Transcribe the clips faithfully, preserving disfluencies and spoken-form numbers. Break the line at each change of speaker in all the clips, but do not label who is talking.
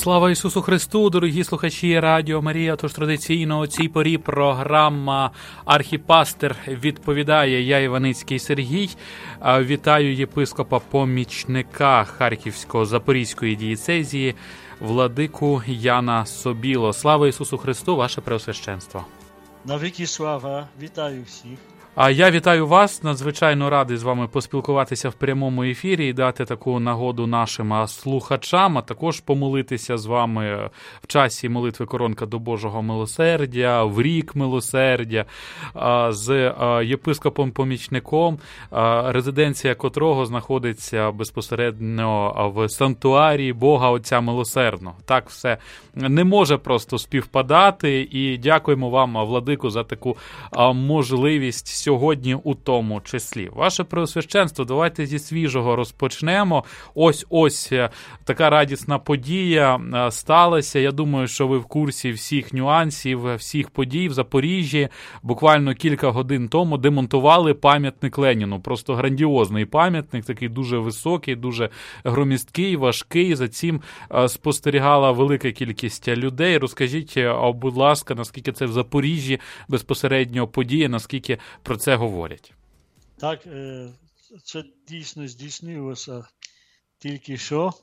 Слава Ісусу Христу, дорогі слухачі Радіо Марія. Тож традиційно у цій порі програма «Архіпастир відповідає». Я, Іваницький Сергій, вітаю єпископа-помічника Харківського Запорізької дієцезії владику Яна Собіло. Слава Ісусу Христу, ваше Преосвященство.
Навіки слава, вітаю всіх.
А я вітаю вас, надзвичайно радий з вами поспілкуватися в прямому ефірі і дати таку нагоду нашим слухачам, а також помолитися з вами в часі молитви «Коронка до Божого милосердя», в рік милосердя, з єпископом-помічником, резиденція котрого знаходиться безпосередньо в санктуарії Бога Отця Милосердного. Так все не може просто співпадати, і дякуємо вам, владику, за таку можливість сьогодні у тому числі. Ваше Преосвященство, давайте зі свіжого розпочнемо. Ось-ось така радісна подія сталася. Я думаю, що ви в курсі всіх нюансів, всіх подій. В Запоріжжі буквально кілька годин тому демонтували пам'ятник Леніну. Просто грандіозний пам'ятник, такий дуже високий, дуже громісткий, важкий. За цим спостерігала велика кількість людей. Розкажіть, будь ласка, наскільки це в Запоріжжі безпосередньо подія, наскільки про це говорять?
Так, це дійсно здійснилося тільки що.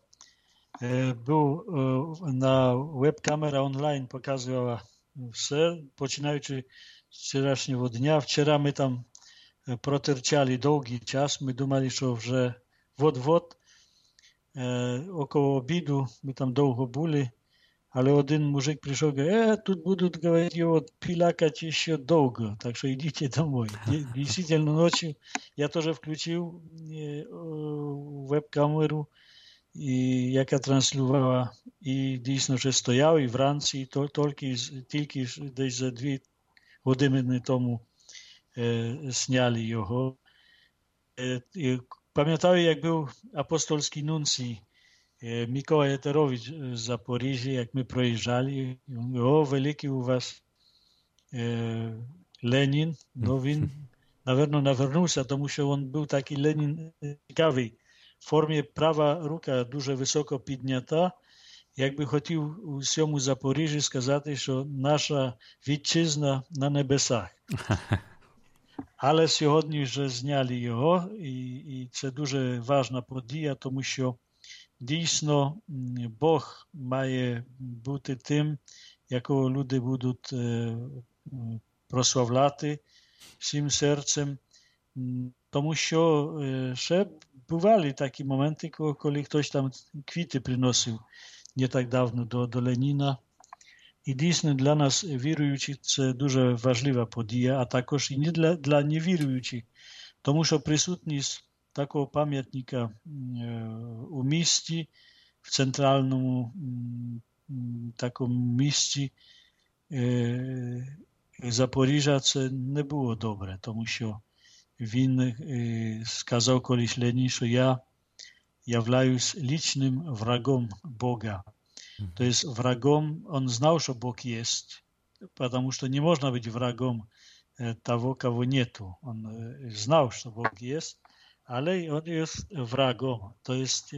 Був на веб-камера онлайн показувала все, починаючи з вчорашнього дня. Вчора ми там протерчали довгий час, ми думали, що вже вот-вот, около обіду, ми там довго були. Але один мужик прийшов і каже, е, тут будуть, говорить, його пілакати ще довго, так що йдіть домой. Дійсно, ночі я теж включив веб-камеру, яка транслювала, і дійсно вже стояв, і вранці, і тільки, тільки десь за дві години тому зняли його. Пам'ятаю, як був апостольський нунцій Микола Етерович з Запоріжжя, як ми проїжджали, о, великий у вас е, Ленін, ну він, напевно, навернувся, тому що він був такий Ленін цікавий. В формі права рука дуже високо піднята, якби хотів у всьому Запоріжжі сказати, що наша вітчизна на небесах. Але сьогодні вже зняли його, і, і це дуже важна подія, тому що дійсно, Бог має бути тим, якого люди будуть прославляти всім серцем, тому що ще бували такі моменти, коли хтось там квіти приносив не так давно до, до Леніна. І дійсно для нас, віруючих, це дуже важлива подія, а також і не для, для невіруючих, тому що присутність такого пам'ятника у місті, в центральному такому місті Запоріжжя, це не було добре, тому що він сказав колись Ленін, що я являюсь личним врагом Бога. То есть врагом, он знал, что Бог есть, потому что не можно быть врагом того, кого нету. Он знал, что Бог есть, ale on jest wragom. To jest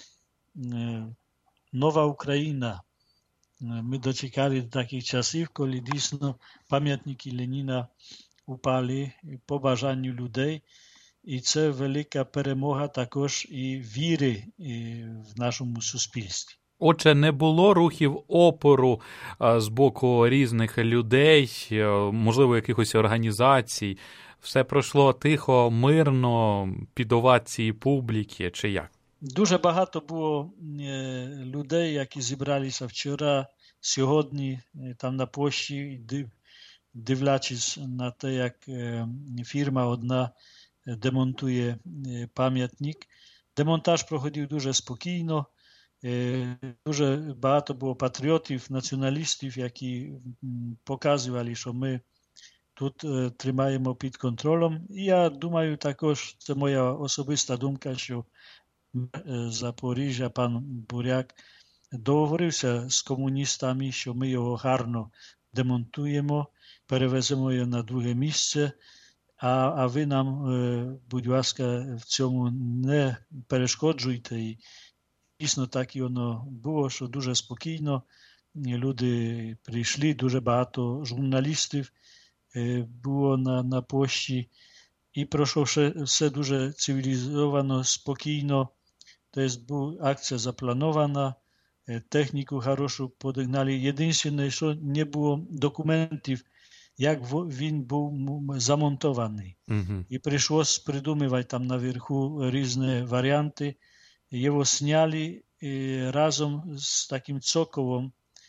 nowa Ukraina. My doczekali do takich czasów, kiedy dійсно pamiętniki Lenina upali po bажанню людей. І це велика перемога також і віри в нашому суспільстві.
Отже, не було рухів опору з боку різних людей, можливо, якихось організацій. Все пройшло тихо, мирно, під овації публіки, чи як?
Дуже багато було людей, які зібралися вчора, сьогодні, там на площі, дивлячись на те, як фірма одна демонтує пам'ятник. Демонтаж проходив дуже спокійно. Дуже багато було патріотів, націоналістів, які показували, що ми тут тримаємо під контролем. І я думаю також, це моя особиста думка, що Запоріжжя, пан Буряк, договорився з комуністами, що ми його гарно демонтуємо, перевеземо його на друге місце, а, а ви нам, будь ласка, в цьому не перешкоджуйте. І дійсно так і воно було, що дуже спокійно люди прийшли, дуже багато журналістів було на, на площі, і пройшло все, все дуже цивілізовано, спокійно. Тобто була акція запланована, техніку хорошу подогнали. Єдине, що не було документів, як він був замонтований.
Мгм.
І прийшлось придумувати там наверху різні варіанти. Його сняли і разом з таким цоколом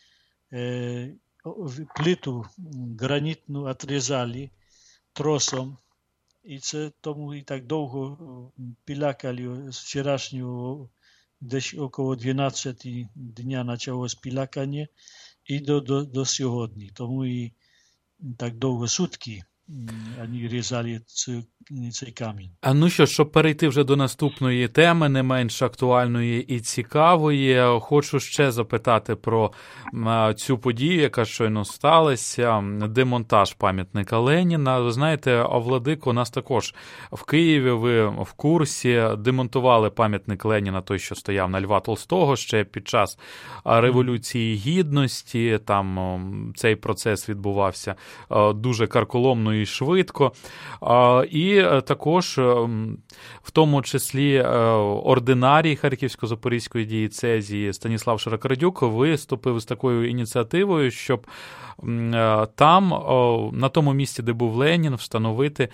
е, плиту гранітну отрізали тросом. І це тому і так довго пілякали з вчорашнього, десь около дванадцяти дня почалось пілякання і до, до, до сьогодні. Тому і так довго, сутки, вони різали цей, цей камінь.
А ну що, щоб перейти вже до наступної теми, не менш актуальної і цікавої, хочу ще запитати про а, цю подію, яка щойно сталася, демонтаж пам'ятника Леніна. Ви знаєте, Владико, у нас також в Києві, ви в курсі, демонтували пам'ятник Леніна, той, що стояв на Льва Толстого, ще під час Революції Гідності. Там цей процес відбувався дуже карколомно і швидко. І також, в тому числі, ординарій Харківсько-Запорізької дієцезії Станіслав Широкородюк виступив з такою ініціативою, щоб там, на тому місці, де був Ленін, встановити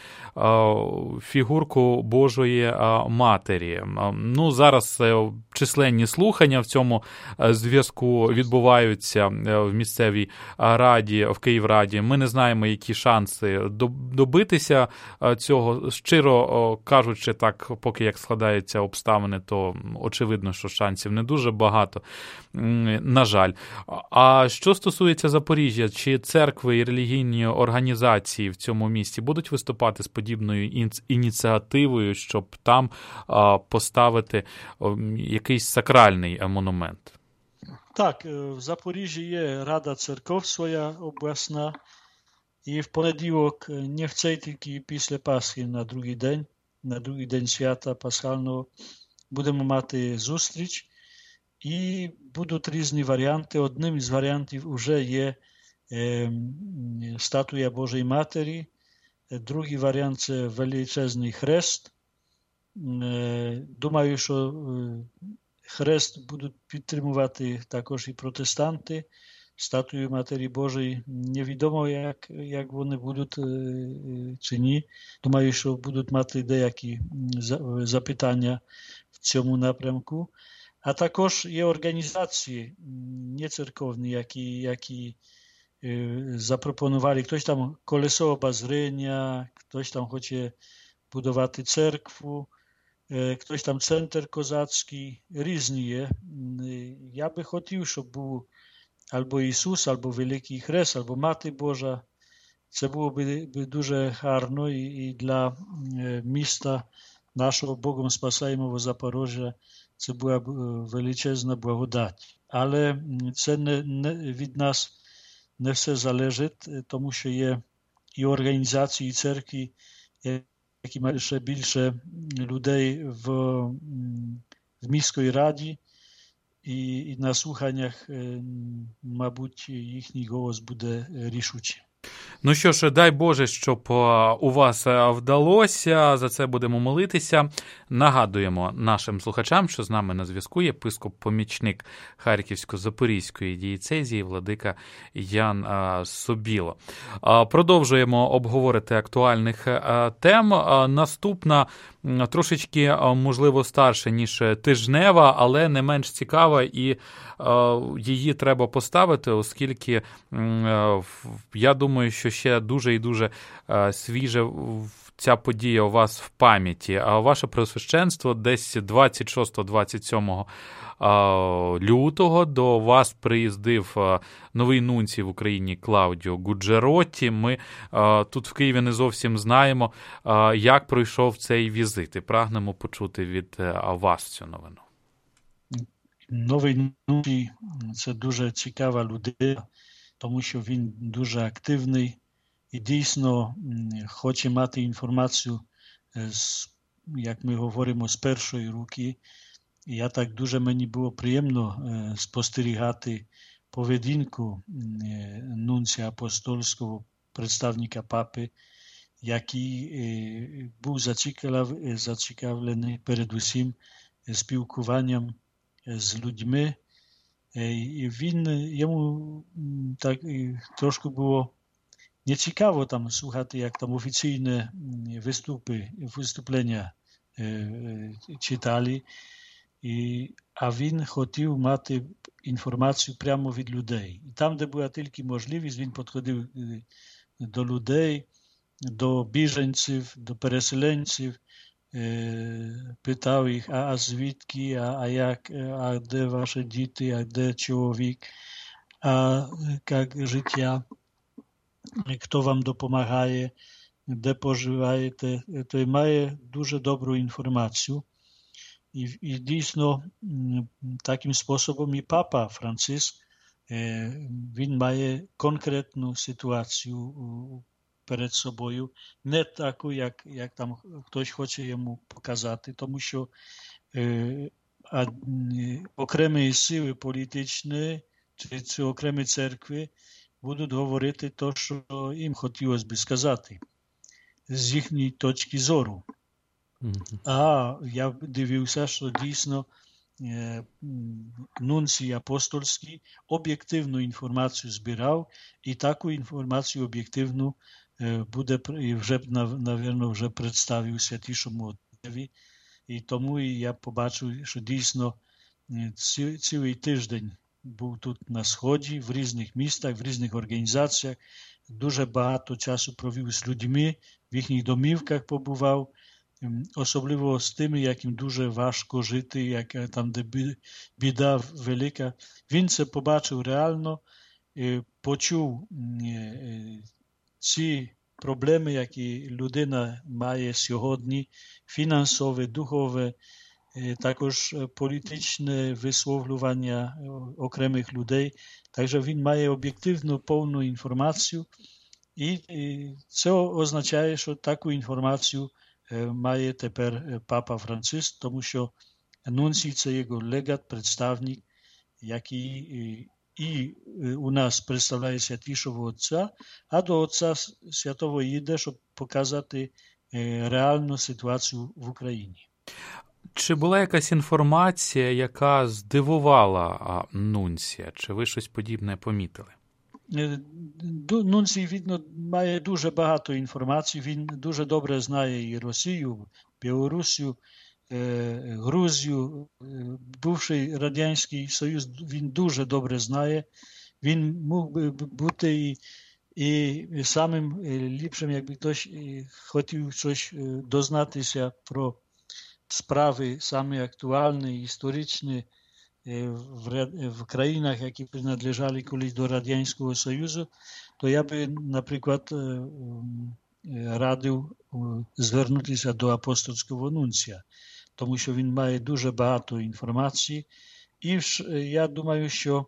фігурку Божої Матері. Ну, зараз численні слухання в цьому зв'язку відбуваються в місцевій раді, в Київраді. Ми не знаємо, які шанси добитися цього. Щиро кажучи, так, поки як складаються обставини, то очевидно, що шансів не дуже багато, на жаль. А що стосується Запоріжжя, чи церкви і релігійні організації в цьому місті будуть виступати з подібною ініціативою, щоб там поставити якийсь сакральний монумент?
Так, в Запоріжжі є Рада церков своя обласна, і в понеділок, не в цей тільки після Пасхи, на другий день, на другий день свята Пасхального, будемо мати зустріч, і будуть різні варіанти. Одним із варіантів вже є е, статуя Божої Матері, другий варіант – це величезний хрест. Е, думаю, що хрест будуть підтримувати також і протестанти, статую Матері Божої. Невідомо, як, як вони будуть чи ні. Думаю, що будуть мати деякі запитання в цьому напрямку. А також є організації нецерковні, які, які запропонували. Хтось там колесо обозрення, хтось там хоче будувати церкву, хтось там центр козацький, різні є. Я би хотів, щоб був або Ісус, або Великий Хрест, або Мати Божа. Це було б дуже гарно і, і для міста нашого Богом спасаємого Запоріжжя це була б величезна благодать. Але це не, не, від нас не все залежить, тому що є і організації, і церкви, які мають ще більше людей в, в міській раді, і, і на слуханнях, мабуть, їхній голос буде рішучий.
Ну що ж, дай Боже, щоб у вас вдалося, за це будемо молитися. Нагадуємо нашим слухачам, що з нами на зв'язку є єпископ-помічник Харківсько-Запорізької дієцезії владика Ян Собіло. Продовжуємо обговорити актуальних тем. Наступна трошечки, можливо, старша, ніж тижнева, але не менш цікава, і її треба поставити, оскільки я думаю, що ще дуже і дуже свіже ця подія у вас в пам'яті. А ваше Преосвященство десь двадцять шостого - двадцять сьомого лютого до вас приїздив новий нунцій в Україні Клаудіо Гуджеротті. Ми тут в Києві не зовсім знаємо, як пройшов цей візит, і прагнемо почути від вас цю новину.
Новий нунцій – це дуже цікава людина, тому що він дуже активний і дійсно хоче мати інформацію, з, як ми говоримо, з першої руки. я так дуже мені було приємно спостерігати поведінку нунція апостольського, представника папи, який був зацікавлений передусім спілкуванням з людьми. І він, йому так трошки було нецікаво там слухати, як там офіційні виступи, виступлення читали, і, а він хотів мати інформацію прямо від людей. І там, де була тільки можливість, він підходив до людей, до біженців, до переселенців, питав їх, а, а звідки, а, а як, а де ваші діти, а де чоловік, а як життя, хто вам допомагає, де поживаєте, то має дуже добру інформацію. І, і дійсно таким способом і папа Франциск, він має конкретну ситуацію перед собою, не таку, як, як там хтось хоче йому показати, тому що е, а, окремі сили політичні чи, чи окремі церкви будуть говорити те, що їм хотілося б сказати з їхньої точки зору. Mm-hmm. А я дивився, що дійсно е, нунцій апостольський об'єктивну інформацію збирав, і таку інформацію об'єктивну буде вже, навірно, вже представив Святішому Отцеві. І тому я побачив, що дійсно ці, цілий тиждень був тут на Сході, в різних містах, в різних організаціях. Дуже багато часу провів з людьми, в їхніх домівках побував, особливо з тими, яким дуже важко жити, як там, де біда велика. Він це побачив реально, почув ці проблеми, які людина має сьогодні, фінансове, духове, також політичне висловлювання окремих людей. Takže він має об'єктивну, повну інформацію. І це означає, що таку інформацію має тепер папа Франциск, тому що нунцій – це його легат, представник, який і у нас представляє Святішого Отця, а до Отця Святого їде, щоб показати реальну ситуацію в Україні.
Чи була якась інформація, яка здивувала нунція? Чи ви щось подібне помітили?
Нунцій, видно, має дуже багато інформації. Він дуже добре знає і Росію, Білорусію, Грузію, бувший Радянський Союз, він дуже добре знає. Він міг би бути і, і самим ліпшим, якби хтось хотів щось дознатися про справи самі актуальні, історичні в, в країнах, які принадлежали колись до Радянського Союзу, то я би, наприклад, радив звернутися до апостольського нунція, тому що він має дуже багато інформації. І я думаю, що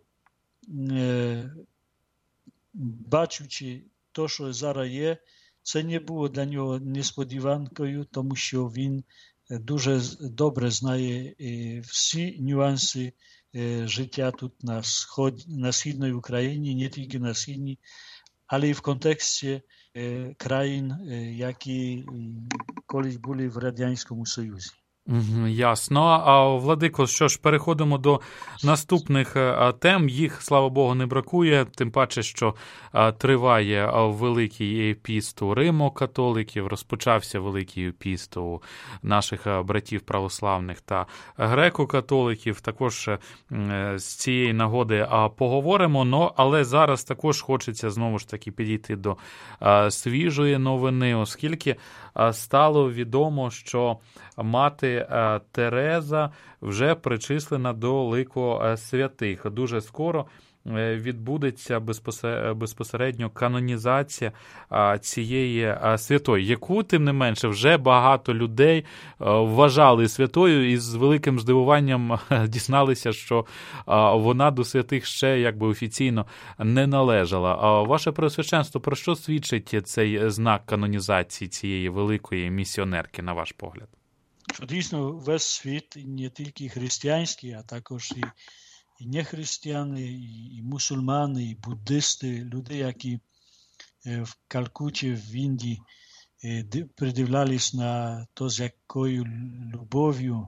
бачучи те, що зараз є, це не було для нього несподіванкою, тому що він дуже добре знає всі нюанси життя тут на, сход, на Східній Україні, не тільки на Східній, але і в контексті країн, які колись були в Радянському Союзі.
Ясно. А, Владико, що ж, переходимо до наступних тем. Їх, слава Богу, не бракує, тим паче, що триває Великий піст у римо-католиків, розпочався Великий піст у наших братів православних та греко-католиків. Також з цієї нагоди поговоримо, но, але зараз також хочеться знову ж таки підійти до свіжої новини, оскільки стало відомо, що мати Тереза вже причислена до лику святих. Дуже скоро відбудеться безпосередньо канонізація цієї святої, яку, тим не менше, вже багато людей вважали святою і з великим здивуванням дізналися, що вона до святих ще якби офіційно не належала. Ваше Преосвященство, про що свідчить цей знак канонізації цієї великої місіонерки, на ваш погляд?
що дійсно весь світ, не тільки християнський, а також і, і нехристияни, і, і мусульмани, і буддисти, люди, які в Калкуті, в Індії придивлялись на то, з якою любов'ю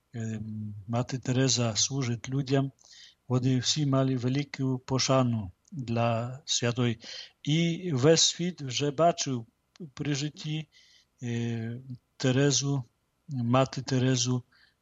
мати Тереза служить людям, вони всі мали велику пошану для святої. І весь світ вже бачив при житті Терезу, мати Терезу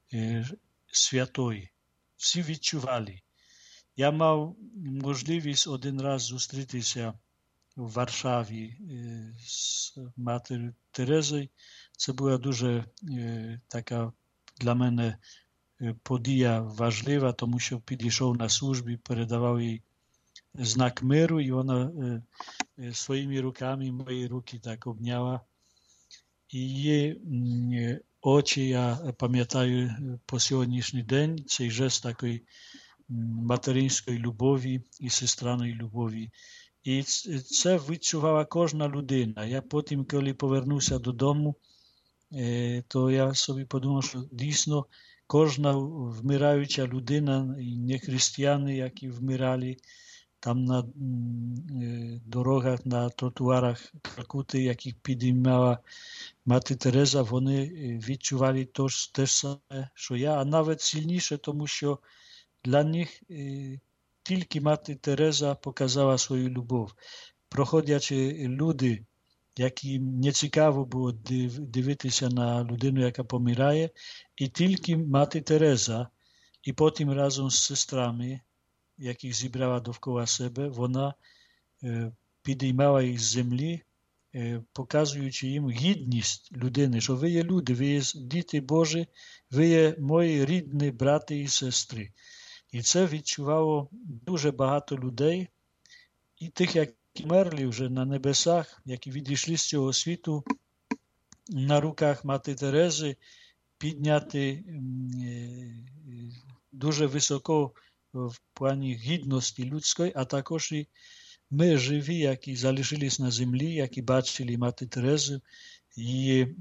святої. Всі відчували. Я мав можливість один раз зустрітися в Варшаві з матір'ю Терезою. Це була дуже така для мене подія важлива, тому що підійшов на службі, передавав їй знак миру, і вона своїми руками мої руки так обняла. І її очі, я пам'ятаю по сьогоднішній день, цей жест такої материнської любові і сестраної любові. І це відчувала кожна людина. Я потім, коли повернувся додому, то я собі подумав, що дійсно кожна вмираюча людина, і не християни, які вмирали там на дорогах, на тротуарах Калкути, яких підіймала мати Тереза, вони відчували те ж саме, що я, а навіть сильніше, тому що для них тільки мати Тереза показала свою любов. Проходячи люди, яким не цікаво було дивитися на людину, яка помирає, і тільки мати Тереза, і потім разом з сестрами, яких зібрала довкола себе, вона підіймала їх з землі, показуючи їм гідність людини, що ви є люди, ви є діти Божі, ви є мої рідні брати і сестри. І це відчувало дуже багато людей, і тих, які мерли вже на небесах, які відійшли з цього світу, на руках мати Терези, підняти дуже високо в плані гідності людської, а також і ми живі, які залишились на землі, які бачили мати Терезу, її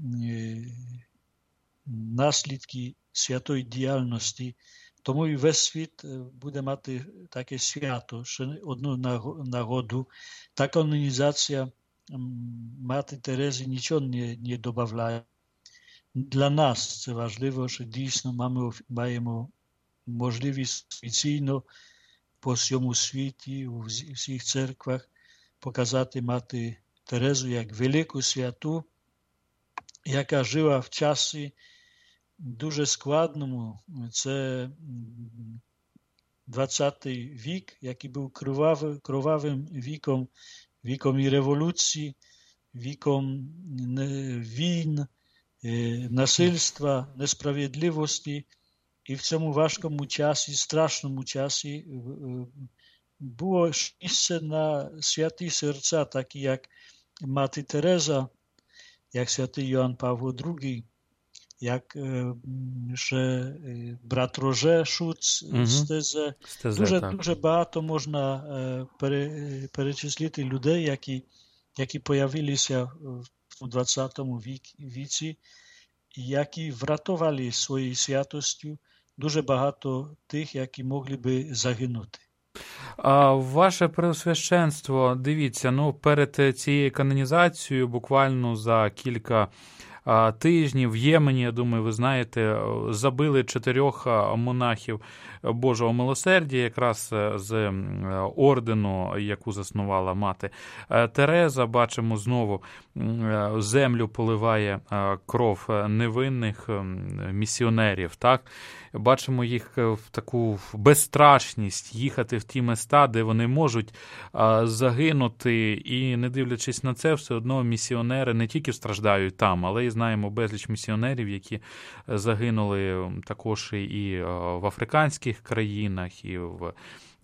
наслідки святої діяльності. Тому і весь світ буде мати таке свято, ще одну нагоду. Та канонізація мати Терези нічого не, не додає. Для нас це важливо, що дійсно маємо, маємо можливість офіційно по всьому світі, у всіх церквах показати мати Терезу як велику святу, яка жила в часі дуже складному. Це двадцятий вік, який був кровавим, кровавим віком, віком і революції, віком війн, насильства, несправедливості. І в цьому важкому часі, страшному часі було місце на святі серця, такі як мати Тереза, як святий Йоанн Павло другий, як ще брат Роже Шуц, угу. Стезе. Стезе. Дуже, дуже багато можна пере, перечислити людей, які, які появилися в двадцятому віці, які врятували своєю святостю дуже багато тих, які могли би загинути.
А ваше Преосвященство, дивіться, ну перед цією канонізацією буквально за кілька тижнів в Ємені, я думаю, ви знаєте, забили чотирьох монахів Божого милосердя, якраз з ордену, яку заснувала мати Тереза. Бачимо, знову землю поливає кров невинних місіонерів, так? Бачимо їх в таку безстрашність їхати в ті міста, де вони можуть загинути, і не дивлячись на це, все одно місіонери не тільки страждають там, але й знаємо безліч місіонерів, які загинули також і в африканських країнах, і в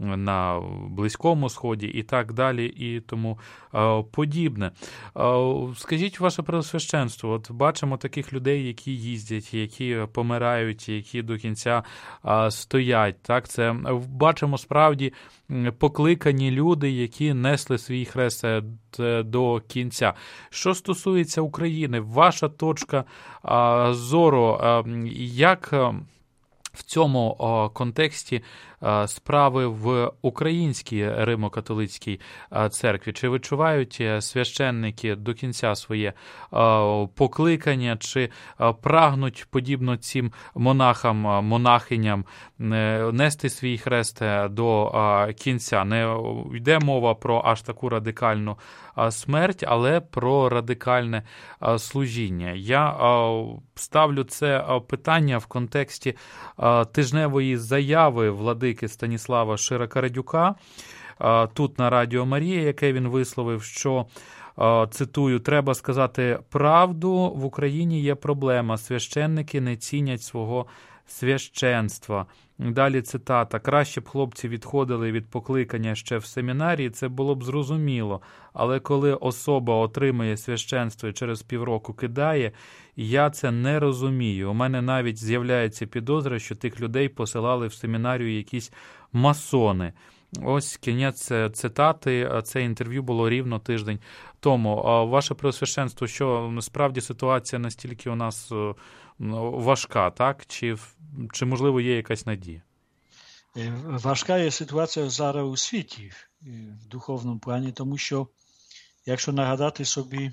на Близькому Сході і так далі, і тому подібне. Скажіть, ваше Преосвященство, от бачимо таких людей, які їздять, які помирають, які до кінця стоять. Так? Це бачимо справді покликані люди, які несли свій хрест до кінця. Що стосується України, ваша точка зору, як в цьому о, контексті о, справи в Українській Римо-католицькій о, церкві? Чи відчувають священники до кінця своє о, покликання, чи о, прагнуть, подібно цим монахам, монахиням, нести свій хрест до о, кінця? Не йде мова про аж таку радикальну о, смерть, але про радикальне о, служіння. Я о, ставлю це о, питання в контексті тижневої заяви владики Станіслава Широкорадюка тут на Радіо Марія, яке він висловив, що, цитую, «Треба сказати правду, в Україні є проблема, священники не цінять свого священства». Далі цитата. «Краще б хлопці відходили від покликання ще в семінарії, це було б зрозуміло. Але коли особа отримує священство і через півроку кидає, я це не розумію. У мене навіть з'являється підозра, що тих людей посилали в семінарію якісь масони». Ось кінець цитати. Це інтерв'ю було рівно тиждень тому. Ваше Преосвященство, що насправді ситуація настільки у нас важка, так? Чи, чи можливо, є якась надія?
Важка є ситуація зараз у світі в духовному плані, тому що, якщо нагадати собі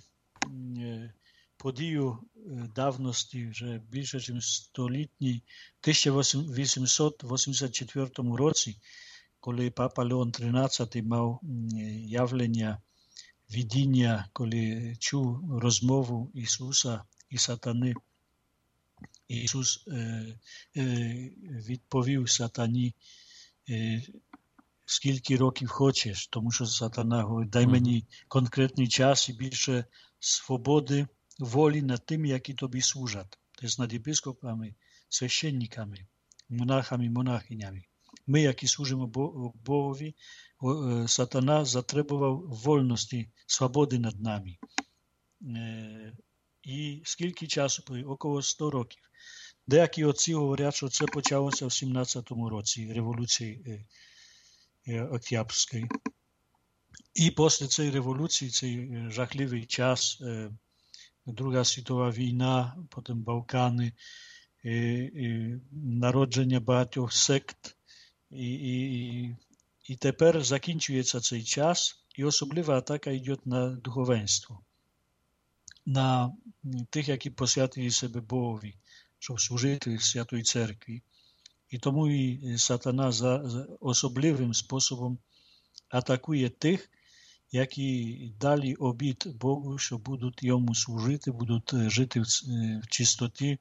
подію давності, вже більше, ніж столітній, в тисяча вісімсот вісімдесят четвертому році, коли папа Леон тринадцятий мав явлення, видіння, коли чув розмову Ісуса і сатани, Ісус е, е, відповів сатані, е, скільки років хочеш, тому що сатана говорить, дай мені конкретний час і більше свободи, волі над тим, які тобі служать. Тобто над єпископами, священниками, монахами, монахинями. Ми, які служимо Богові, сатана затребував вольності, свободи над нами. Е, і скільки часу? Около сто років. Деякі отці говорять, що це почалося в сімнадцятому році революції Октябрської. І після цієї революції, цей жахливий час, Друга світова війна, потім Балкани, народження багатьох сект. І, і, і тепер закінчується цей час, і особлива атака йде на духовенство, на тих, які посвятили себе Богові, щоб служити в Святої Церкві. І тому і сатана за, за особливим способом атакує тих, які дали обіт Богу, що будуть йому служити, будуть жити в, в чистоті,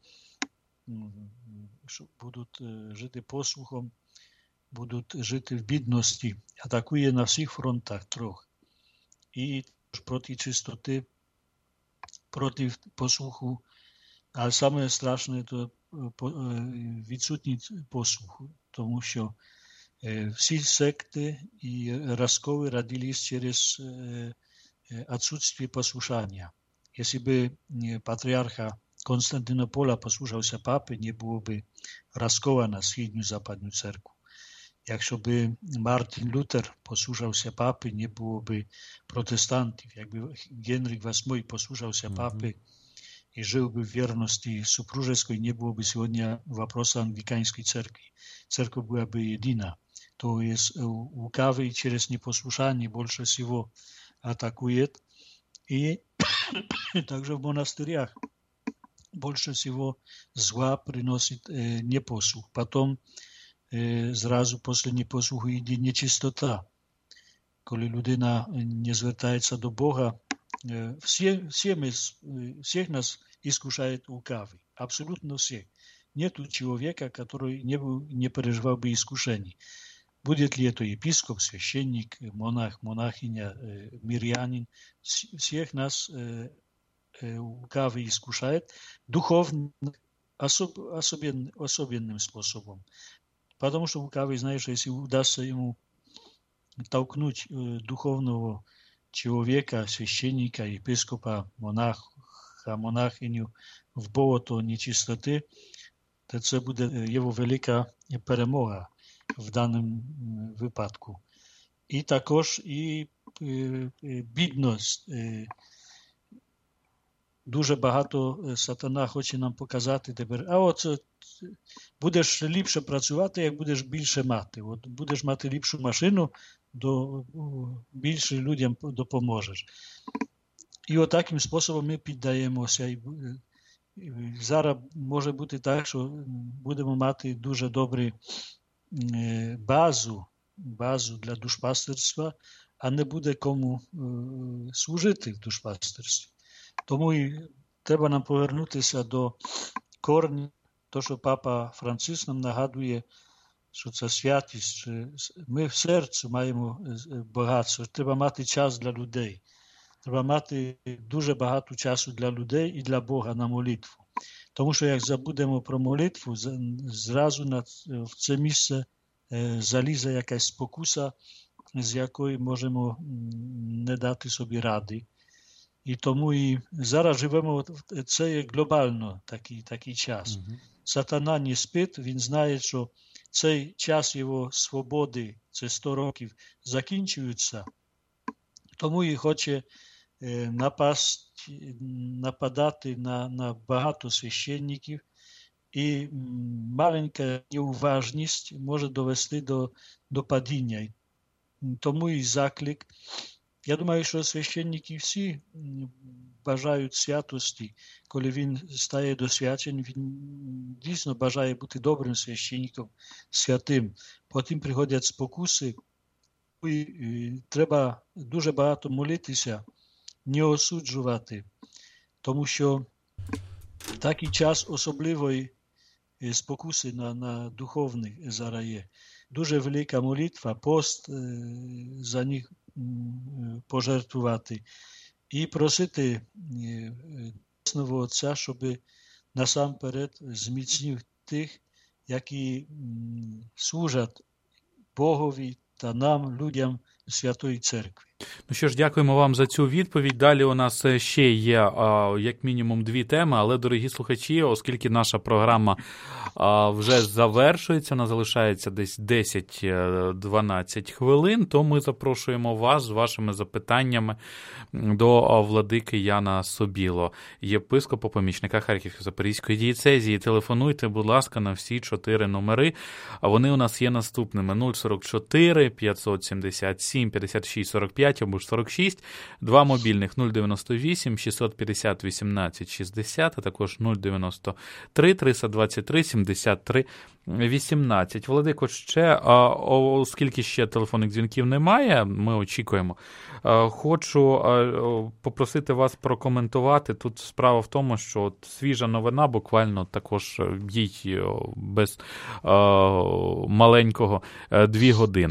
що будуть жити послухом, будуть жити в бідності. Атакує на всіх фронтах трьох. І проти чистоти, проти послуху, але саме страшне – то відсутність послуху, тому що всі секти і розколи родились через відсутствие послушання. Якщо б патріарха Константинополя послушався папи, не було б розкола на східну западну церкву. Якщо б Мартин Лютер послушався папи, не було б протестантів. Якби Генрих восьмий послушався папи і жив би в вірності супружеської, не було б сьогодні вопроса англіканської церкви. Церква була б єдина. То є лукавий через непослушання більше всього атакує. І також в монастирях більше всього зла приносить непослух. Потім зразу після непослуху йде нечистота. Коли людина не звертається до Бога, всі, всі ми, всіх нас іскушають лукавий. Абсолютно всіх. Нету человека, который не, не переживал бы искушений. Будет ли это епископ, священник, монах, монахиня, мирянин, всех нас лукавый искушает духовным, особен, особенным способом. Потому что лукавый знает, что если удастся ему толкнуть духовного человека, священника, епископа, монаха, монахиню в болото нечистоти, то це буде його велика перемога в даному випадку. І також і бідність. Дуже багато сатана хоче нам показати тепер. А от будеш ліпше працювати, як будеш більше мати. От будеш мати ліпшу машину, до більше людям допоможеш. І от таким способом ми піддаємося. І зараз може бути так, що будемо мати дуже добру базу, базу для душпастерства, а не буде кому служити в душпастерстві. Тому і треба нам повернутися до корнів, то, що папа Франциск нам нагадує, що це святість, що ми в серці маємо багатство, треба мати час для людей. Треба мати дуже багато часу для людей і для Бога на молитву. Тому що як забудемо про молитву, зразу на, в це місце залізе якась спокуса, з якої можемо не дати собі ради. І тому і зараз живемо, це є глобально такий, такий час. Mm-hmm. Сатана не спить, він знає, що цей час його свободи, це сто років, закінчується. Тому і хоче е, напасть, нападати на, на багато священників. І м, маленька неуважність може довести до, до падіння. Тому і заклик. Я думаю, що священники всі бажають святості. Коли він стає до свячень, він дійсно бажає бути добрим священником, святим. Потім приходять спокуси. І треба дуже багато молитися, не осуджувати. Тому що такий час особливої спокуси на, на духовних зараз є. Дуже велика молитва, пост за них пожертвувати і просити Небесного Отця, щоб насамперед зміцнив тих, які служать Богові та нам, людям Святої Церкви.
Ну що ж, дякуємо вам за цю відповідь. Далі у нас ще є а, як мінімум дві теми, але, дорогі слухачі, оскільки наша програма а, вже завершується, вона залишається десь десять-дванадцять хвилин, то ми запрошуємо вас з вашими запитаннями до владики Яна Собіло, єпископа, помічника Харківської Запорізької дієцезії. Телефонуйте, будь ласка, на всі чотири номери. Вони у нас є наступними: нуль сорок чотири п'ятсот сімдесят сім п'ятдесят шість сорок п'ять або ж сорок шість, два мобільних нуль дев'яносто вісім шістсот п'ятдесят вісімнадцять шістдесят, а також нуль дев'яносто три триста двадцять три сімдесят три вісімнадцять. Владико, ще, оскільки ще телефонних дзвінків немає, ми очікуємо, хочу попросити вас прокоментувати. Тут справа в тому, що от свіжа новина, буквально також їй без маленького дві години.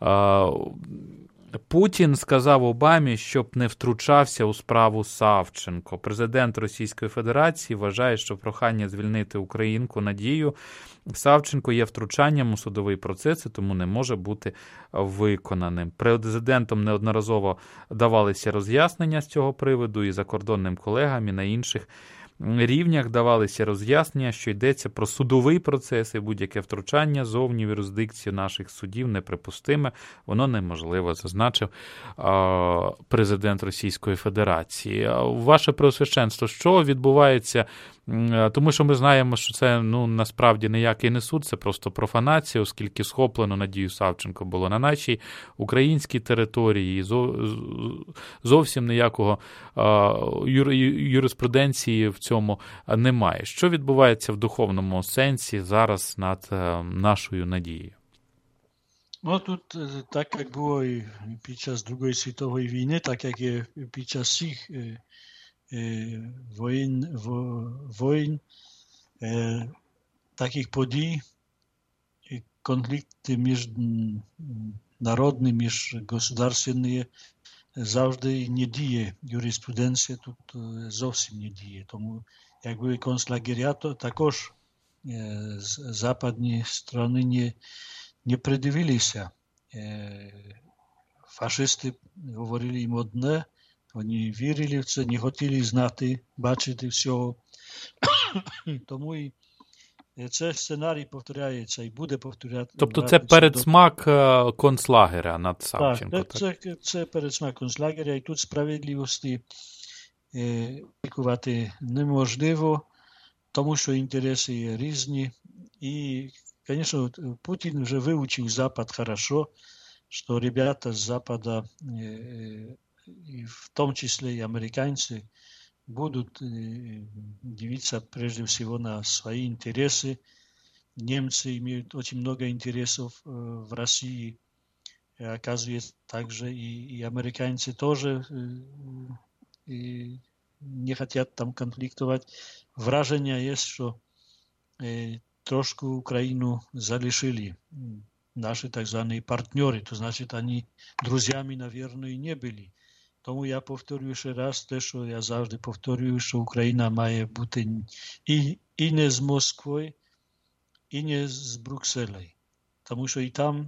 Путін сказав Обамі, щоб не втручався у справу Савченко. Президент Російської Федерації вважає, що прохання звільнити українку Надію Савченко є втручанням у судовий процес і тому не може бути виконаним. Президентом неодноразово давалися роз'яснення з цього приводу і закордонним колегам, і на інших рівнях давалися роз'яснення, що йдеться про судовий процес і будь-яке втручання зовні в юрисдикцію наших судів неприпустиме, воно неможливе, зазначив а, президент Російської Федерації. Ваше Преосвященство, що відбувається? Тому що ми знаємо, що це ну, насправді ніякий не суд, це просто профанація, оскільки схоплено Надію Савченко було на нашій українській території, і зовсім ніякого а, юриспруденції в цьому немає. Що відбувається в духовному сенсі зараз над а, нашою Надією?
Ну, тут так, як було і під час Другої світової війни, так як і під час всіх воїн, воїн таких подій, конфлікти між народні, між государственні, завжди не діє юриспруденція, тут зовсім не діє. Тому, як були концлагеря, то також западні сторони не, не придивилися фашисти говорили їм одне, вони вірили в це, не хотіли знати, бачити всього. Тому і цей сценарій повторяється і буде повторятися.
Тобто це передсмак до... концлагеря над Савченко.
Так, це, це, це передсмак концлагеря, і тут справедливості очікувати е, неможливо, тому що інтереси є різні. І, звісно, Путін вже вивчив Запад хорошо, що ребята з Запада, е, и в том числе и американцы, будут дивиться прежде всего на свои интересы. Немцы имеют очень много интересов в России. Оказывается, также и, и американцы тоже и не хотят там конфликтовать. Вражение есть, что трошку Украину залишили наши так званые партнеры. То значит, они друзьями, наверное, не были. Тому я повторюю ще раз те, що я завжди повторюю, що Україна має бути і, і не з Москвою, і не з Брюсселем. Тому що і там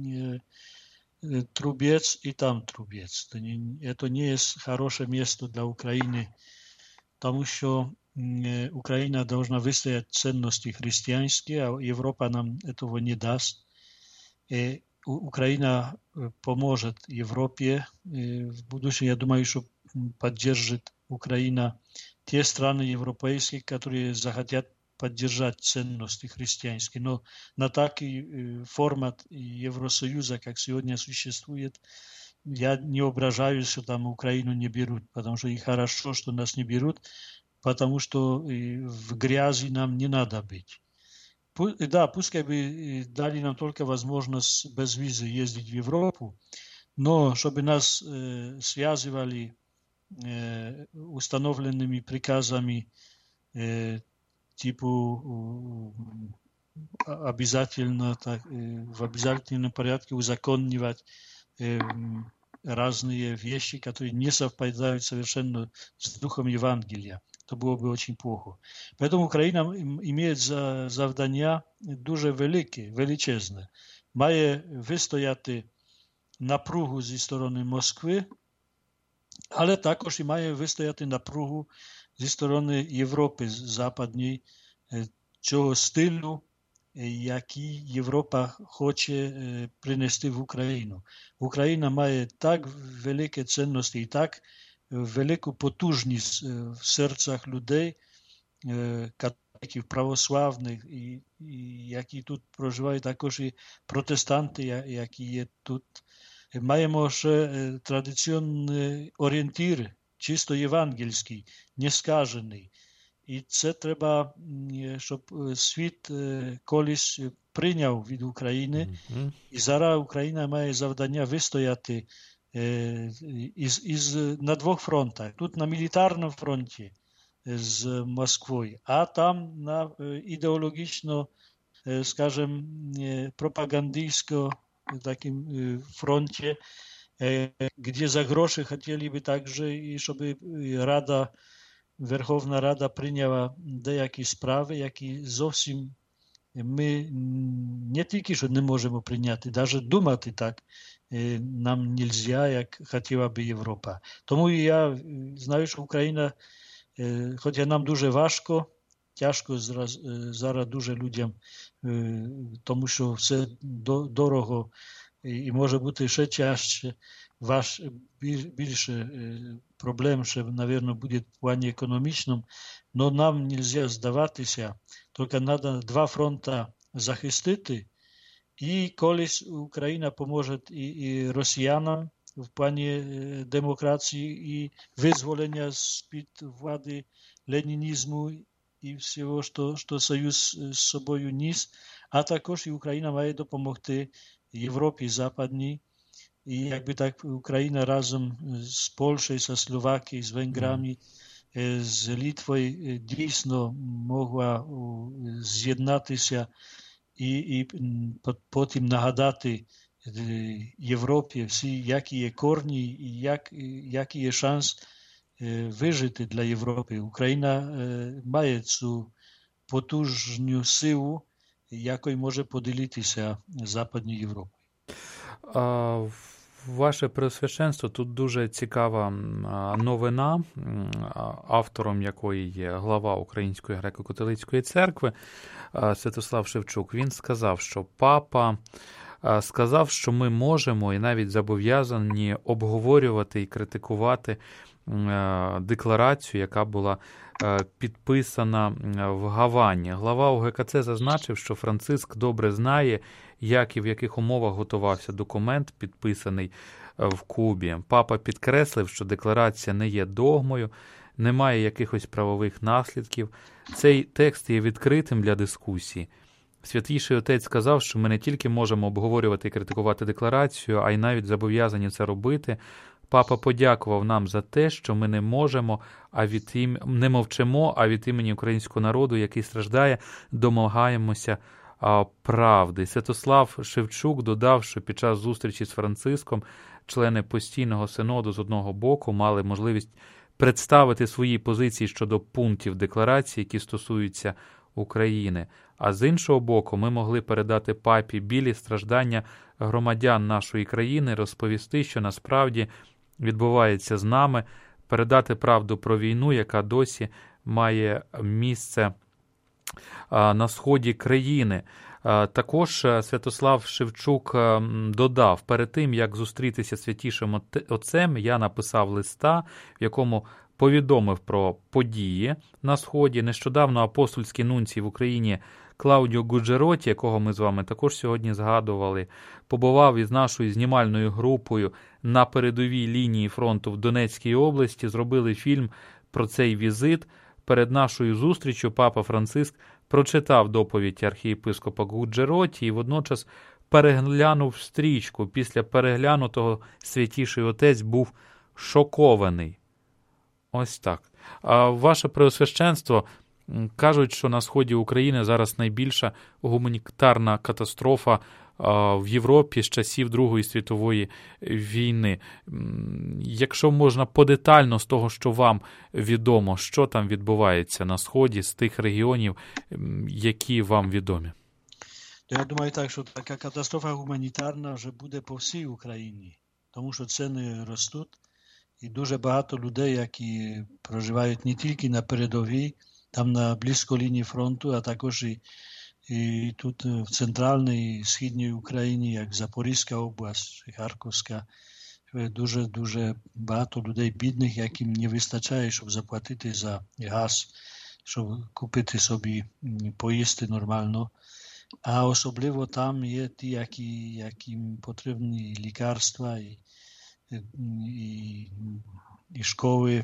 е, трубець, і там трубець. Це не, це не є хороше місце для України, тому що е, Україна повинна вистояти цінності християнські, а Європа нам цього не дасть. Е, Украина поможет Европе в будущем. Я думаю, что поддержит Украина те страны европейские, которые захотят поддержать ценности христианские. Но на такой формат Евросоюза, как сегодня существует, я не ображаюсь, что там Украину не берут, потому что и хорошо, что нас не берут, потому что в грязи нам не надо быть. Да, пускай бы дали нам только возможность без визы ездить в Европу, но чтобы нас э, связывали э, установленными приказами э, типа э, обязательно так, э, в обязательном порядке узаконивать э, разные вещи, которые не совпадают совершенно с духом Евангелия. To byłoby очень плохо. Поэтому Україна має завдання дуже велике, величезне. Має вистояти напругу зі сторони Москви, але також і має вистояти напругу зі сторони Європи Западній, цього стилю, який Європа хоче принести в Україну. Україна має так великі цінності і так велику потужність в серцях людей, католиків, православних, і, і які тут проживають, також і протестанти, які є тут. Маємо ще традиційні орієнтири, чисто євангельський, нескажений. І це треба, щоб світ колись прийняв від України. Mm-hmm. І зараз Україна має завдання вистояти Із, із, на двох фронтах. Тут на мілітарному фронті з Москвою, а там на ідеологічно, скажімо, пропагандистському таким фронті, де за гроші хотіли би також, і щоб Рада, Верховна Рада прийняла деякі справи, які зовсім ми не тільки що не можемо прийняти, навіть думати так нам нельзя, як хотіла би Європа. Тому я знаю, що Україна, хоча нам дуже важко, тяжко зараз, зараз дуже людям, тому що все дорого і може бути ще тяжче, важ, більше проблем ще, мабуть, буде в плані економічному, але нам нельзя здаватися, тільки треба два фронти захистити, і колись Україна поможе і, і росіянам в плані демократії і визволення з-під влади ленінізму і всього, що, що Союз з собою ніс, а також і Україна має допомогти Європі Западній. І якби так Україна разом з Польщею, з Словакією, з Венграми, з Литвою дійсно могла з'єднатися і, і потім нагадати Європі всі, які є корні і як, який є шанс вижити для Європи. Україна має цю потужну силу, якою може поділитися Западною Європою.
Ваше Преосвященство, тут дуже цікава новина, автором якої є глава Української греко-католицької церкви Святослав Шевчук. Він сказав, що папа сказав, що ми можемо і навіть зобов'язані обговорювати і критикувати декларацію, яка була підписана в Гавані. Глава У Ге Ка Це зазначив, що Франциск добре знає, як і в яких умовах готувався документ, підписаний в Кубі. Папа підкреслив, що декларація не є догмою, немає якихось правових наслідків. Цей текст є відкритим для дискусії. Святійший Отець сказав, що ми не тільки можемо обговорювати і критикувати декларацію, а й навіть зобов'язані це робити. Папа подякував нам за те, що ми не можемо, а від ім... не мовчимо, а від імені українського народу, який страждає, домагаємося а, правди. Святослав Шевчук додав, що під час зустрічі з Франциском члени постійного синоду з одного боку мали можливість представити свої позиції щодо пунктів декларації, які стосуються України. А з іншого боку, ми могли передати папі білі страждання громадян нашої країни, розповісти, що насправді відбувається з нами, передати правду про війну, яка досі має місце на сході країни. Також Святослав Шевчук додав, перед тим, як зустрітися з Святішим Отцем, я написав листа, в якому повідомив про події на Сході. Нещодавно апостольський нунцій в Україні Клаудіо Гуджероті, якого ми з вами також сьогодні згадували, побував із нашою знімальною групою на передовій лінії фронту в Донецькій області, зробили фільм про цей візит. Перед нашою зустрічю папа Франциск прочитав доповідь архієпископа Гуджероті і водночас переглянув стрічку. Після переглянутого Святіший Отець був шокований. Ось так. А ваше Преосвященство, кажуть, що на сході України зараз найбільша гуманітарна катастрофа в Європі з часів Другої світової війни. Якщо можна подетально з того, що вам відомо, що там відбувається на сході, з тих регіонів, які вам відомі?
Я думаю так, що така катастрофа гуманітарна вже буде по всій Україні, тому що ціни ростуть. І дуже багато людей, які проживають не тільки на передовій, там на близько лінії фронту, а також і, і тут в центральній і східній Україні, як Запорізька область, Харківська. Дуже-дуже багато людей бідних, яким не вистачає, щоб заплатити за газ, щоб купити собі поїсти нормально. А особливо там є ті, які, яким потрібні лікарства і І, і школи,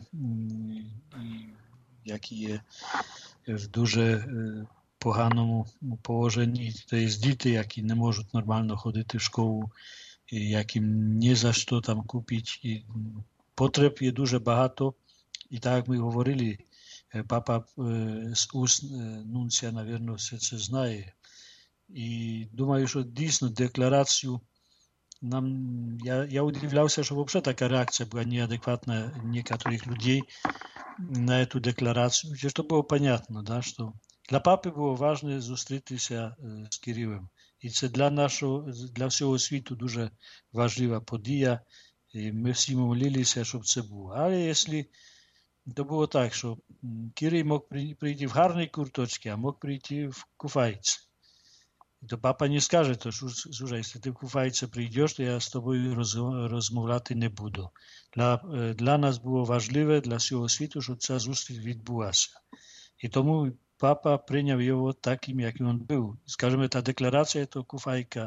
і, які є в дуже поганому положенні. То є діти, які не можуть нормально ходити в школу, і яким ні за що там купити. І потреб є дуже багато. І так, як ми говорили, папа з уст нунція, напевно, все це знає. І думаю, що дійсно декларацію Нам, я, я удивлялся, что вообще такая реакция была неадекватная некоторых людей на эту декларацию. Что было понятно, да, что для папы было важно зустрітися з Кирилом. І це для нашого, для всього світу дуже важлива подія. І ми всі молилися, щоб це було. Але якщо то було так, що Кирил мог прийти в гарній курточці, а мог прийти в куфайці. То папа не скаже, то слушай, якщо ти в куфайці прийдеш, то я з тобою розмовляти не буду. Для, для нас було важливе, для всього світу, щоб ця зустріч відбулася. І тому папа прийняв його таким, як він був. Скажімо, та декларація, то куфайка,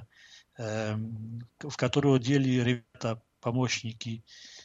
в яку оділи ребята, помощники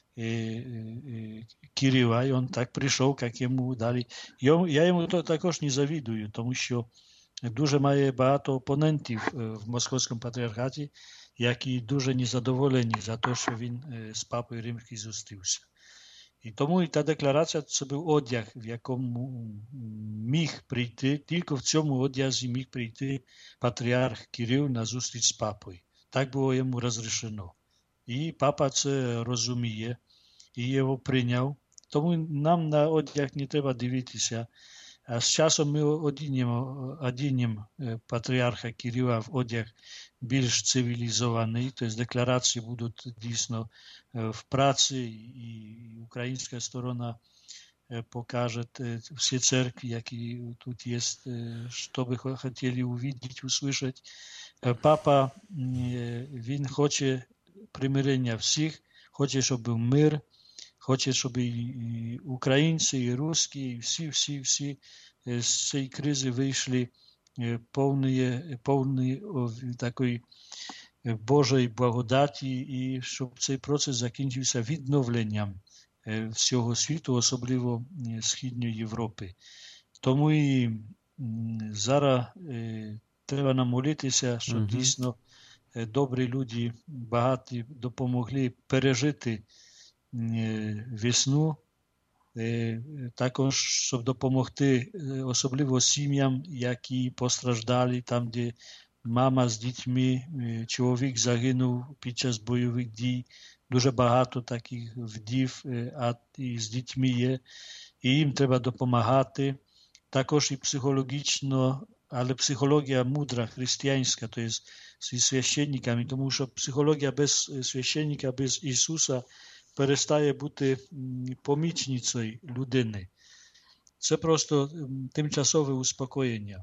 Кирила, і він так прийшов, як йому дали. Я йому то також не завідую, тому що дуже має багато опонентів в Московському патріархаті, які дуже незадоволені за те, що він з папою римським зустрівся. І тому і та декларація це був одяг, в якому міг прийти, тільки в цьому одязі міг прийти патріарх Кирил на зустріч з папою. Так було йому розрішено. І папа це розуміє, і його прийняв. Тому нам на одяг не треба дивитися. А з часом ми одінемо, одінемо патріарха Кирила в одяг більш цивілізований, тобто декларації будуть дійсно в праці, і українська сторона покаже всі церкви, які тут є, що би хотіли увидіти, услышати. Папа, він хоче примирення всіх, хоче, щоб був мир, хоче, щоб і українці, і русські, і всі, всі, всі з цієї кризи вийшли повні, повні такої Божої благодаті, і щоб цей процес закінчився відновленням всього світу, особливо Східної Європи. Тому і зараз треба нам молитися, щоб uh-huh. дійсно добрі люди, багаті, допомогли пережити весну, також, щоб допомогти особливо сім'ям, які постраждали там, де мама з дітьми, чоловік загинув під час бойових дій. Дуже багато таких вдів, а і з дітьми є, і їм треба допомагати. Також і психологічно, але психологія мудра, християнська, то є зі священниками, тому що психологія без священника, без Ісуса перестає бути помічницею людини. Це просто тимчасове успокоєння.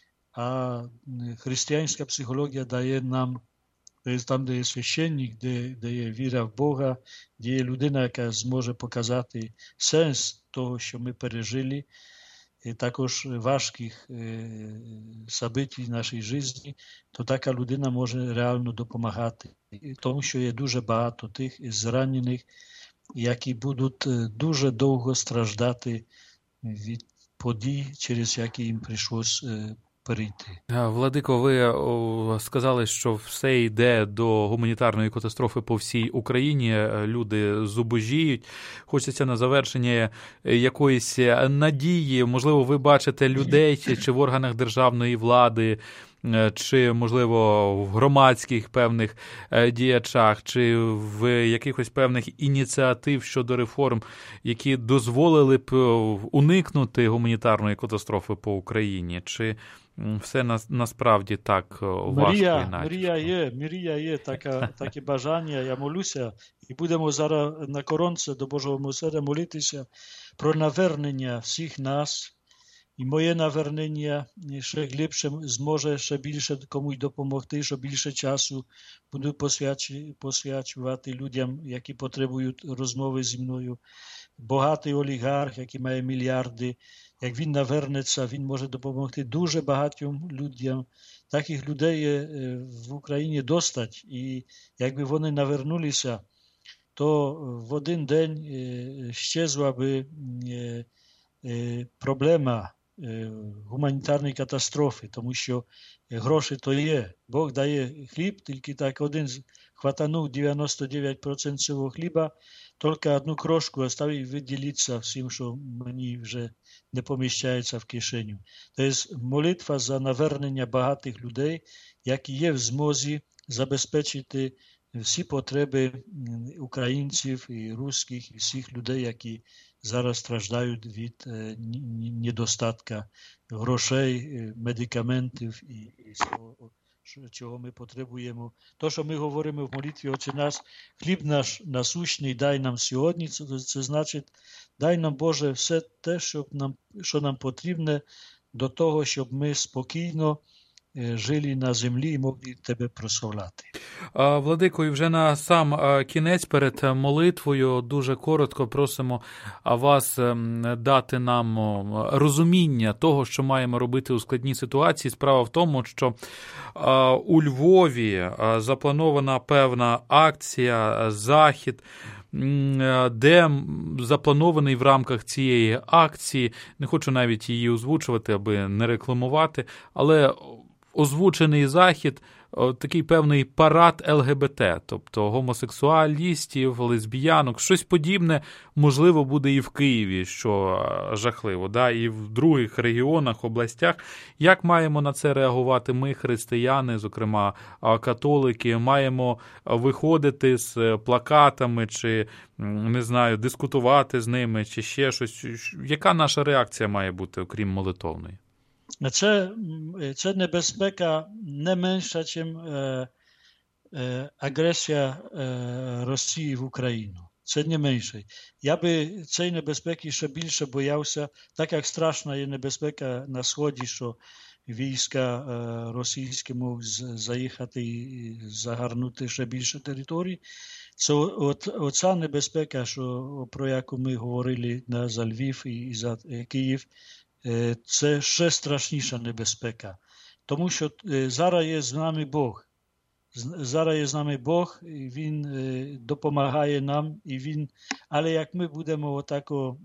А християнська психологія дає нам, там, де є священник, де, де є віра в Бога, де є людина, яка зможе показати сенс того, що ми пережили, і також важких событий в нашій житті, то така людина може реально допомагати. Тому що є дуже багато тих зранених, які будуть дуже довго страждати від подій, через які їм прийшлось перейти.
Владико, ви сказали, що все йде до гуманітарної катастрофи по всій Україні, люди зубожіють. Хочеться на завершення якоїсь надії, можливо, ви бачите людей чи в органах державної влади, чи, можливо, в громадських певних діячах, чи в якихось певних ініціатив щодо реформ, які дозволили б уникнути гуманітарної катастрофи по Україні? Чи все на, насправді так важко іначе?
Мрія є, мрія є, така, таке бажання. Я молюся, і будемо зараз на коронце до Божого милосердя молитися про навернення всіх нас. І моє навернення ще глибше зможе ще більше комусь допомогти, що більше часу буду посвячувати людям, які потребують розмови зі мною. Багатий олігарх, який має мільярди, як він навернеться, він може допомогти дуже багатьом людям. Таких людей є в Україні достать. І якби вони навернулися, то в один день щезла би проблема гуманітарної катастрофи, тому що гроші то є. Бог дає хліб, тільки так один хватанув дев'яносто дев'ять відсотків цього хліба, тільки одну крошку оставив і виділиться всім, що мені вже не поміщається в кишеню. Тобто молитва за навернення багатих людей, які є в змозі забезпечити всі потреби українців і русських, і всіх людей, які зараз страждають від недостатка грошей, медикаментів і, і цього, чого ми потребуємо. То, що ми говоримо в молитві «Отче наш», хліб наш насущний дай нам сьогодні, це, це значить, дай нам, Боже, все те, що нам, що нам потрібне до того, щоб ми спокійно жили на землі і могли Тебе прославляти.
Владико, і вже на сам кінець перед молитвою дуже коротко просимо вас дати нам розуміння того, що маємо робити у складній ситуації. Справа в тому, що у Львові запланована певна акція, захід, де запланований в рамках цієї акції, не хочу навіть її озвучувати, аби не рекламувати, але озвучений захід о, такий певний парад ел ге бе те, тобто гомосексуалістів, лесбіянок, щось подібне, можливо, буде і в Києві, що жахливо, да, і в других регіонах, областях. Як маємо на це реагувати ми, християни, зокрема католики? Маємо виходити з плакатами чи, не знаю, дискутувати з ними, чи ще щось? Яка наша реакція має бути, окрім молитовної?
Це, це небезпека не менша, ніж е, е, агресія е, Росії в Україну. Це не менше. Я би цієї небезпеки ще більше боявся, так як страшна є небезпека на Сході, що війська е, російські можуть заїхати і загарнути ще більше територій. Це от, оця небезпека, що, про яку ми говорили на, за Львів і, і за Київ, це ще страшніша небезпека. Тому що зараз є з нами Бог. Зараз є з нами Бог, і Він допомагає нам, і Він... але як ми будемо отако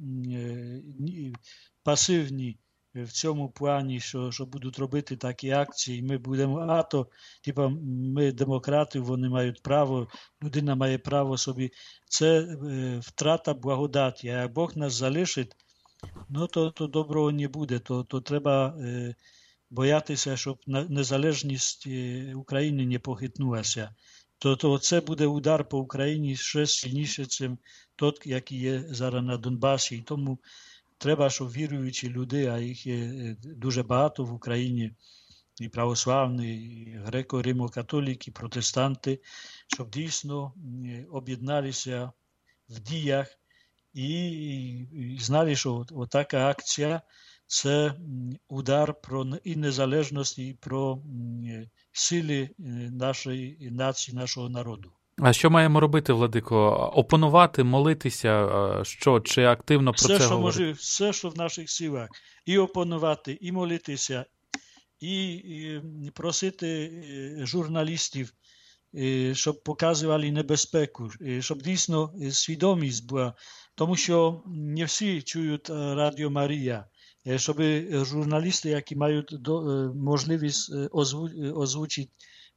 пасивні в цьому плані, що, що будуть робити такі акції, ми будемо, а то, типа, ми демократи, вони мають право, людина має право собі. Це втрата благодаті. А як Бог нас залишить, ну, то, то доброго не буде. То, то треба е, боятися, щоб незалежність України не похитнулася. То, то це буде удар по Україні ще сильніше, ніж той, який є зараз на Донбасі. І тому треба, щоб віруючі люди, а їх є дуже багато в Україні, і православні, і греко-римокатолики, і протестанти, щоб дійсно об'єдналися в діях, І, і, і знали, що от, от така акція – це удар про і незалежність, і про сили нашої нації, нашого народу.
А що маємо робити, владико? Опонувати, молитися, що? Чи активно про
все,
це
що
говорити?
Може, все, що в наших силах. І опонувати, і молитися, і, і просити журналістів, щоб показували небезпеку, щоб дійсно свідомість була. Тому що не всі чують Радіо Марія, щоб журналісти, які мають можливість озвучити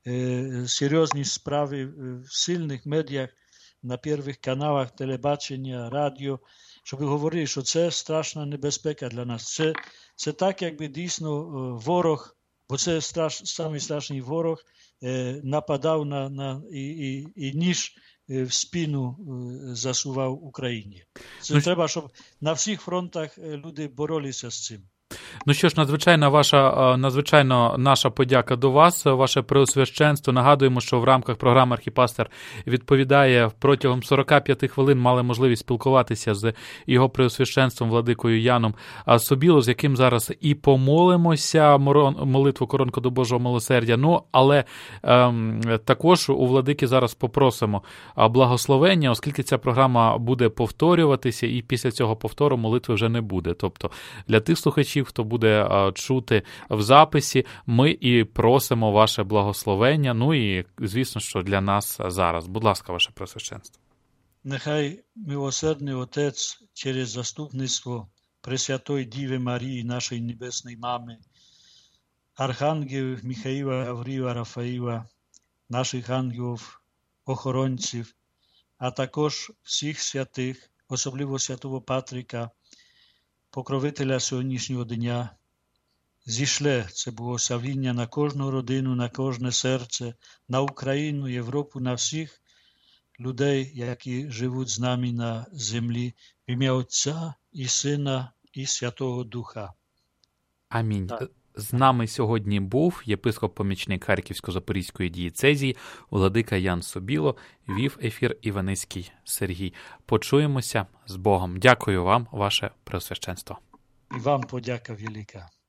серйозні справи в сильних медіях, на перших каналах телебачення, радіо, щоб говорили, що це страшна небезпека для нас. Це, це так, якби дійсно ворог, бо це страш, самий страшний ворог, нападав на, на і, і, і ніж в спину засував Україні. Це ну, треба, щоб на всіх фронтах люди боролися з цим.
Ну що ж, надзвичайно ваша, надзвичайно наша подяка до вас, ваше преосвященство. Нагадуємо, що в рамках програми «Архіпастер відповідає» протягом сорок п'ять хвилин мали можливість спілкуватися з його преосвященством владикою Яном Собіло, з яким зараз і помолимося молитву коронку до Божого милосердя. Ну, але ем, також у владики зараз попросимо благословення, оскільки ця програма буде повторюватися, і після цього повтору молитви вже не буде. Тобто для тих слухачів, хто буде а, чути в записі, ми і просимо ваше благословення, ну і, звісно, що для нас зараз. Будь ласка, ваше преосвященство.
Нехай милосердний Отець через заступництво Пресвятої Діви Марії, нашої Небесної Мами, архангелів Михаїла, Гавріла, Рафаїла, наших ангелів, охоронців, а також всіх святих, особливо святого Патрика, покровителя сьогоднішнього дня, зійшле це благословіння на кожну родину, на кожне серце, на Україну, Європу, на всіх людей, які живуть з нами на землі, в ім'я Отця і Сина і Святого Духа.
Амінь. Так. З нами сьогодні був єпископ-помічник Харківсько-Запорізької дієцезії владика Ян Собіло, вів ефір Іваницький Сергій. Почуємося з Богом. Дякую вам, ваше преосвященство.
І вам подяка велика.